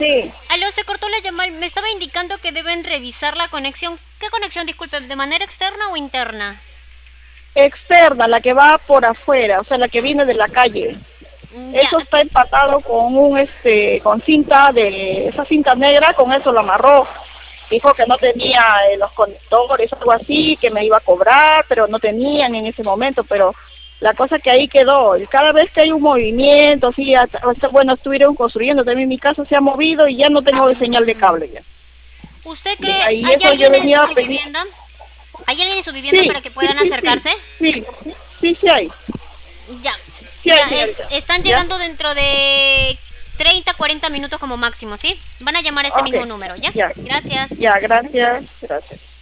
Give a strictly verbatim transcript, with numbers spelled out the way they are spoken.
Sí, Aló, se cortó la llamada. Me estaba indicando que deben revisar la conexión. ¿Qué conexión, disculpe? ¿De manera externa o interna? externa, la que va por afuera, o sea, la que viene de la calle. Mm, Ya, Eso está empatado con un, este, con cinta de, esa cinta negra, con eso lo amarró. Dijo que no tenía eh, los conectores, algo así, que me iba a cobrar, pero no tenían en ese momento, pero la cosa que ahí quedó, y cada vez que hay un movimiento, sí, hasta- hasta- bueno, estuvieron construyendo, también mi casa se ha movido y ya no tengo señal de cable ya. ¿usted Y cree, ahí hay eso yo alguien en venía a su pedir, vivienda? ¿Hay alguien en su vivienda sí, para que sí, puedan sí, sí, acercarse? sí, sí, sí hay, Ya, sí hay, ya, es- señorita, están ¿ya? llegando dentro de treinta, cuarenta minutos como máximo, ¿sí? Van a llamar a este Ok, mismo número, ¿ya? ya, Gracias. ya, gracias, gracias.